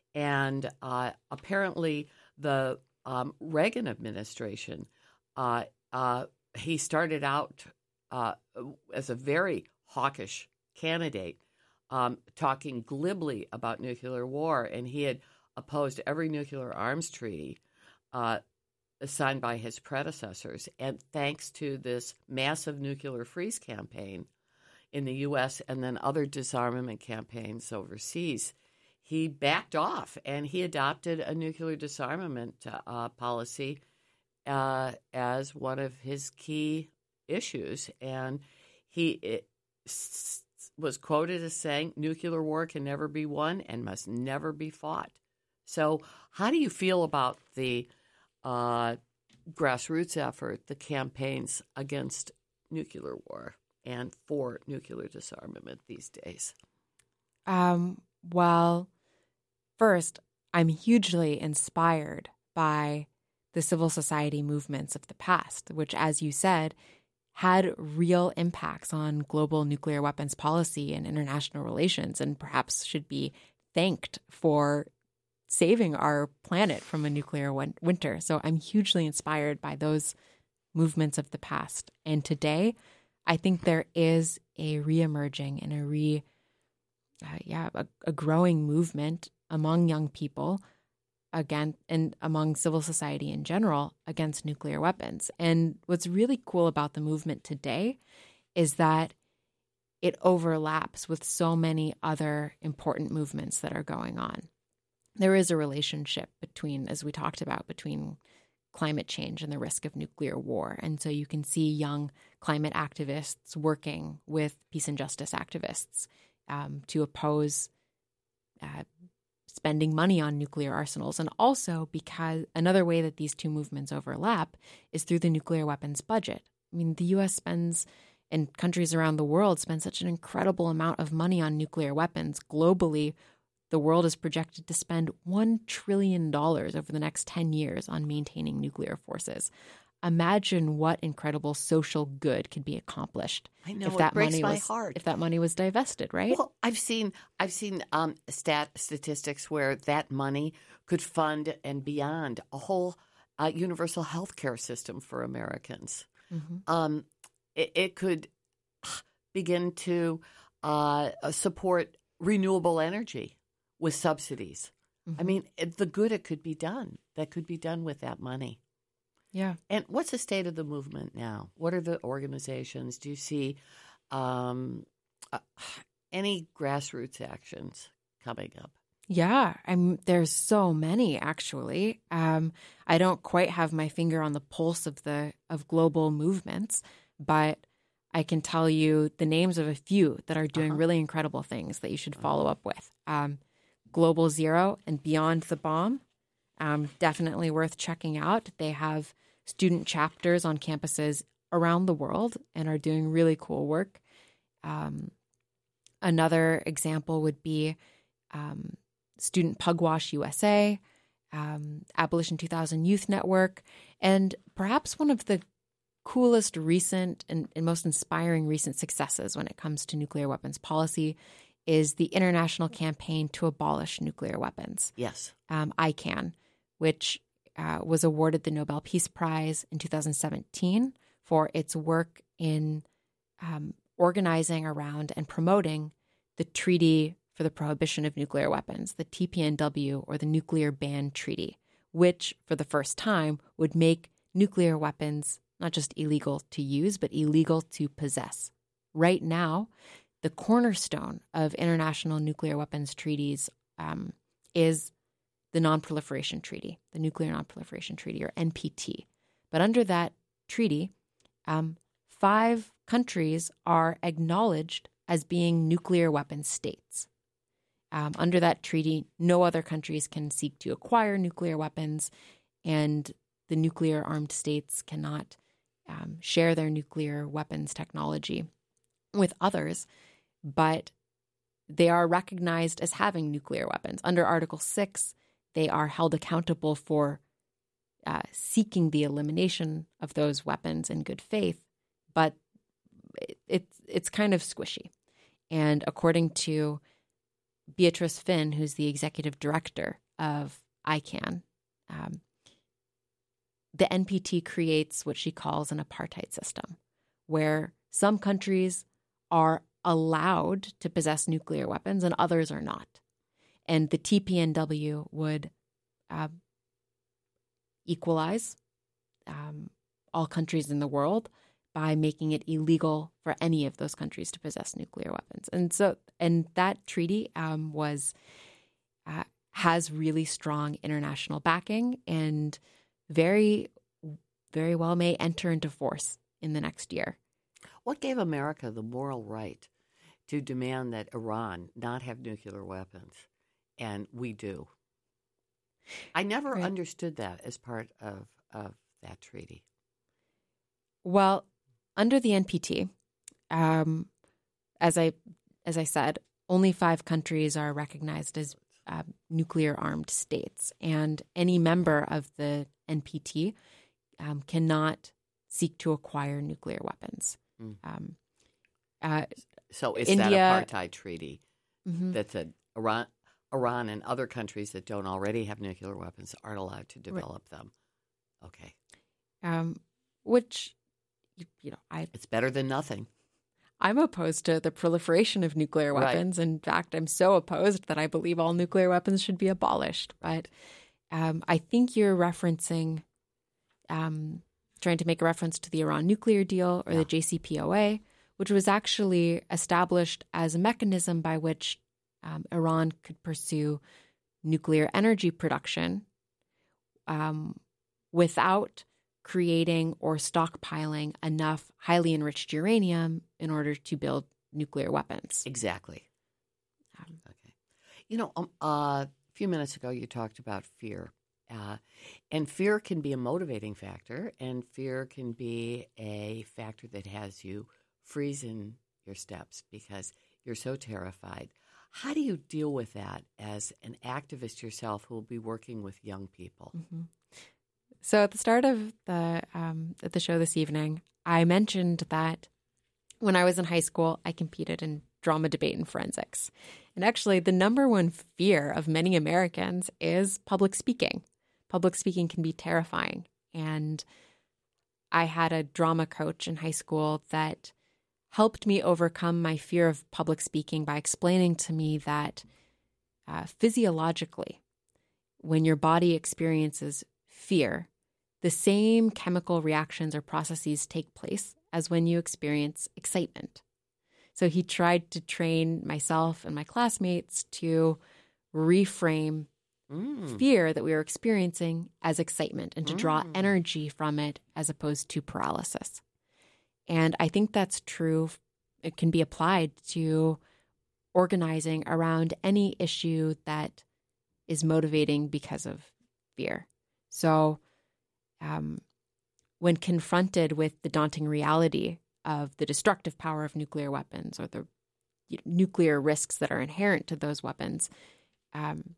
And uh, apparently the um, Reagan administration, uh, uh, he started out uh, as a very hawkish candidate, um, talking glibly about nuclear war, and he had opposed every nuclear arms treaty uh, signed by his predecessors. And thanks to this massive nuclear freeze campaign in the U S and then other disarmament campaigns overseas, he backed off and he adopted a nuclear disarmament uh, policy uh, as one of his key issues. And he it, s- was quoted as saying, nuclear war can never be won and must never be fought. So how do you feel about the uh, grassroots effort, the campaigns against nuclear war and for nuclear disarmament these days? Um, well, first, I'm hugely inspired by the civil society movements of the past, which, as you said, had real impacts on global nuclear weapons policy and international relations, and perhaps should be thanked for saving our planet from a nuclear win- winter. So I'm hugely inspired by those movements of the past. And today, I think there is a reemerging and a re, uh, yeah, a, a growing movement among young people again, and among civil society in general, against nuclear weapons. And what's really cool about the movement today is that it overlaps with so many other important movements that are going on. There is a relationship between, as we talked about, between climate change and the risk of nuclear war. And so you can see young climate activists working with peace and justice activists um, to oppose uh, spending money on nuclear arsenals. And also because another way that these two movements overlap is through the nuclear weapons budget. I mean, the U S spends, and countries around the world spend such an incredible amount of money on nuclear weapons. Globally, the world is projected to spend one trillion dollars over the next ten years on maintaining nuclear forces. Imagine what incredible social good could be accomplished I know, if it that breaks money my was heart. if that money was divested, right? Well, I've seen I've seen um, stat statistics where that money could fund and beyond a whole uh, universal health care system for Americans. Mm-hmm. Um, it, it could begin to uh, support renewable energy with subsidies. Mm-hmm. I mean, it, the good it could be done. That could be done with that money. Yeah. And what's the state of the movement now? What are the organizations? Do you see um, uh, any grassroots actions coming up? Yeah, I'm, there's so many, actually. Um, I don't quite have my finger on the pulse of the of global movements, but I can tell you the names of a few that are doing Uh-huh. really incredible things that you should follow up with. Um, Global Zero and Beyond the Bomb, um, definitely worth checking out. They have student chapters on campuses around the world and are doing really cool work. Um, another example would be um, Student Pugwash U S A, um, Abolition two thousand Youth Network, and perhaps one of the coolest recent and, and most inspiring recent successes when it comes to nuclear weapons policy is the International Campaign to Abolish Nuclear Weapons, Yes. um, I CAN, which uh, was awarded the Nobel Peace Prize in two thousand seventeen for its work in um, organizing around and promoting the Treaty for the Prohibition of Nuclear Weapons, the T P N W, or the Nuclear Ban Treaty, which for the first time would make nuclear weapons not just illegal to use, but illegal to possess. Right now, the cornerstone of international nuclear weapons treaties um, is the Non-Proliferation Treaty, the Nuclear Non-Proliferation Treaty, or N P T. But under that treaty, um, five countries are acknowledged as being nuclear weapons states. Um, under that treaty, no other countries can seek to acquire nuclear weapons, and the nuclear armed states cannot um, share their nuclear weapons technology with others, but they are recognized as having nuclear weapons. Under Article six, they are held accountable for uh, seeking the elimination of those weapons in good faith, but it, it's it's kind of squishy. And according to Beatrice Finn, who's the executive director of I CAN, um, the N P T creates what she calls an apartheid system, where some countries are allowed to possess nuclear weapons and others are not. And the T P N W would uh, equalize um, all countries in the world by making it illegal for any of those countries to possess nuclear weapons. And so, and that treaty um, was uh, has really strong international backing and very, very well may enter into force in the next year. What gave America the moral right to demand that Iran not have nuclear weapons? And we do. I never Right. understood that as part of, of that treaty. Well, under the N P T, um, as I as I said, only five countries are recognized as uh, nuclear-armed states, and any member of the N P T um, cannot seek to acquire nuclear weapons. Mm. Um, uh, So it's India- that apartheid treaty mhm. that said Iran, Iran and other countries that don't already have nuclear weapons aren't allowed to develop them. Okay. um, which, you, you know, I It's better than nothing. I'm opposed to the proliferation of nuclear Right. weapons. In fact, I'm so opposed that I believe all nuclear weapons should be abolished. But um, I think you're referencing, um, trying to make a reference to the Iran nuclear deal or Yeah. the J C P O A, which was actually established as a mechanism by which um, Iran could pursue nuclear energy production um, without creating or stockpiling enough highly enriched uranium in order to build nuclear weapons. Exactly. Um, Okay. You know, um, uh, a few minutes ago you talked about fear. Uh, and fear can be a motivating factor, and fear can be a factor that has you freeze in your steps because you're so terrified. How do you deal with that as an activist yourself who will be working with young people? Mm-hmm. So at the start of the um, at the show this evening, I mentioned that when I was in high school, I competed in drama, debate, and forensics. And actually, the number one fear of many Americans is public speaking. Public speaking can be terrifying. And I had a drama coach in high school that helped me overcome my fear of public speaking by explaining to me that uh, physiologically, when your body experiences fear, the same chemical reactions or processes take place as when you experience excitement. So he tried to train myself and my classmates to reframe Mm. fear that we were experiencing as excitement and to draw Mm. energy from it as opposed to paralysis. And I think that's true. It can be applied to organizing around any issue that is motivating because of fear. So um, when confronted with the daunting reality of the destructive power of nuclear weapons or the you know, nuclear risks that are inherent to those weapons, um,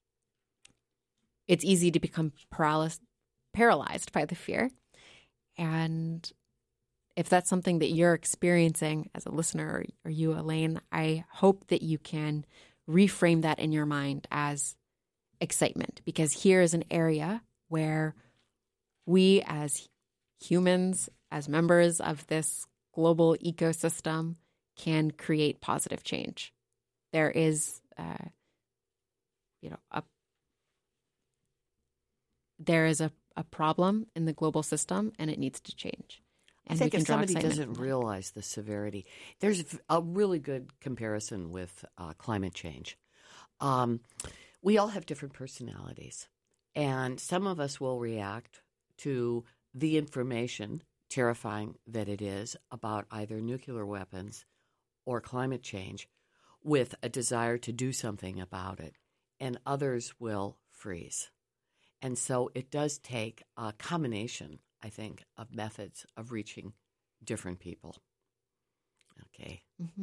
it's easy to become paralyzed, paralyzed by the fear. And if that's something that you're experiencing as a listener or, or you, Elaine, I hope that you can reframe that in your mind as excitement, because here is an area where we as humans, as members of this global ecosystem, can create positive change. There is, uh, you know, a there is a, a problem in the global system, and it needs to change. I And think we can if draw somebody excitement doesn't from that. realize the severity, there's a really good comparison with uh, climate change. Um, we all have different personalities, and some of us will react to the information, terrifying that it is, about either nuclear weapons or climate change with a desire to do something about it, and others will freeze. And so it does take a combination, I think, of methods of reaching different people. Okay. Mm-hmm.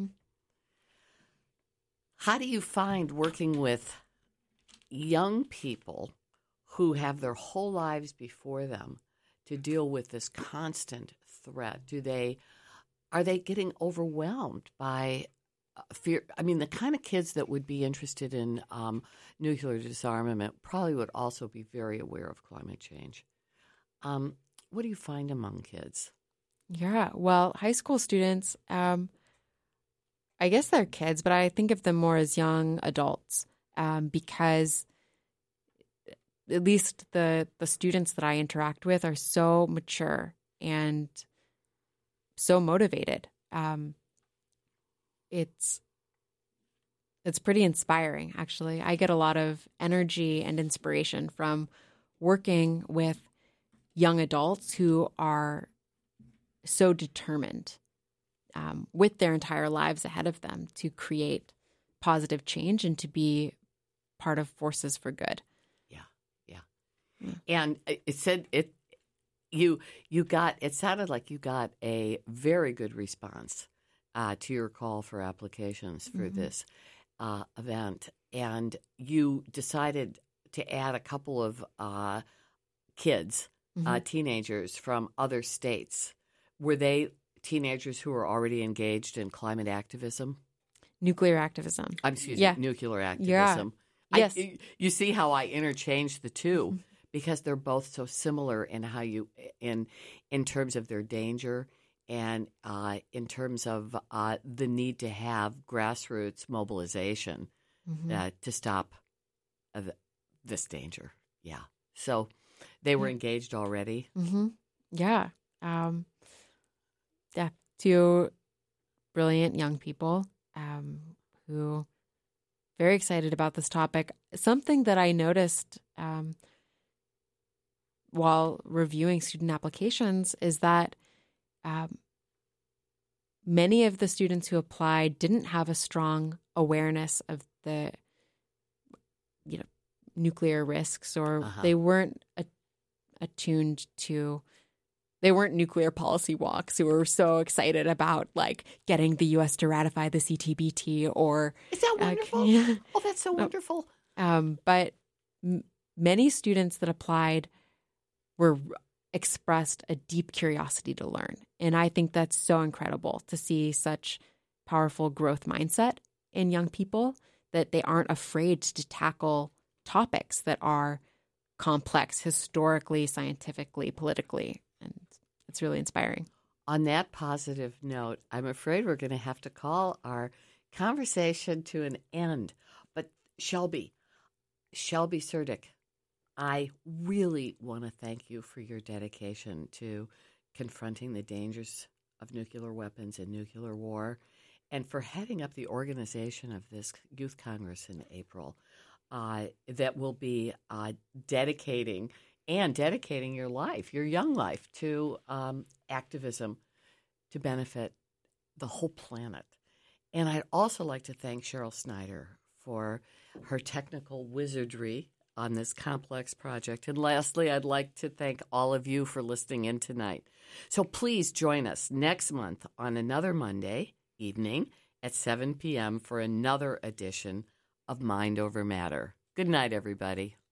How do you find working with young people who have their whole lives before them to deal with this constant threat? Do they, are they getting overwhelmed by uh, fear? I mean, the kind of kids that would be interested in um, nuclear disarmament probably would also be very aware of climate change. Um, what do you find among kids? Yeah, well, high school students, um, I guess they're kids, but I think of them more as young adults um, because at least the the students that I interact with are so mature and so motivated. Um, it's it's pretty inspiring, actually. I get a lot of energy and inspiration from working with young adults who are so determined um, with their entire lives ahead of them to create positive change and to be part of forces for good. Yeah, yeah. Mm. And it said it. You you got. It sounded like you got a very good response uh, to your call for applications for mm-hmm. this uh, event, and you decided to add a couple of uh, kids, mm-hmm. uh, teenagers from other states. Were they teenagers who were already engaged in climate activism? Nuclear activism. I'm excuse yeah. me, nuclear activism. Yeah. Yes. I, you see how I interchange the two mm-hmm. because they're both so similar in how you in in terms of their danger and uh, in terms of uh, the need to have grassroots mobilization mm-hmm. uh, to stop uh, this danger. Yeah. So they were engaged already. Mm-hmm. Yeah. Um, yeah. Two brilliant young people um, who very excited about this topic. Something that I noticed um, while reviewing student applications is that um, many of the students who applied didn't have a strong awareness of the, you know, nuclear risks, or Uh-huh. they weren't a, attuned to, they weren't nuclear policy walks who were so excited about like getting the U S to ratify the C T B T or. Is that uh, wonderful? yeah. Oh, that's so wonderful. Um, but m- many students that applied were expressed a deep curiosity to learn. And I think that's so incredible to see such powerful growth mindset in young people, that they aren't afraid to tackle topics that are complex historically, scientifically, politically. And it's really inspiring. On that positive note, I'm afraid we're going to have to call our conversation to an end. But Shelby, Shelby Surdick, I really want to thank you for your dedication to confronting the dangers of nuclear weapons and nuclear war, and for heading up the organization of this Youth Congress in April uh, that will be uh, dedicating and dedicating your life, your young life, to um, activism to benefit the whole planet. And I'd also like to thank Cheryl Snyder for her technical wizardry on this complex project. And lastly, I'd like to thank all of you for listening in tonight. So please join us next month on another Monday evening at seven p.m. for another edition of Mind Over Matter. Good night, everybody.